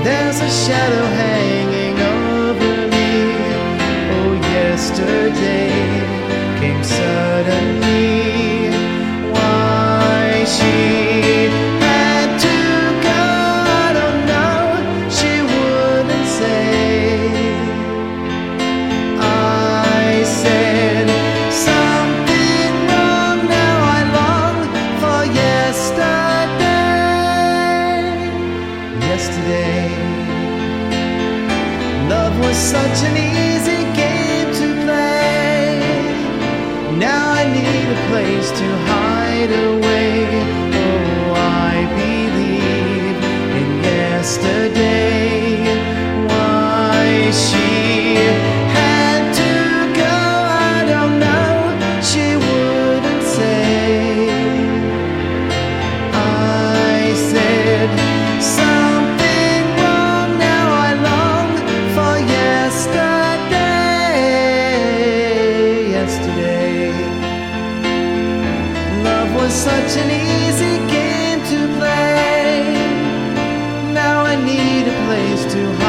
There's a shadow hanging over me. Oh, yesterday came suddenly. Why she had to go, I don't know. She wouldn't say. I said something wrong. Now I long for yesterday. Yesterday, love was such an easy game to play. Now I need a place to hide away. Oh, I believe in yesterday. Why she had to go, I don't know. She wouldn't say. I said something wrong. Now I long for yesterday. Yesterday, love was such an easy game to play. Now I need a place to hide.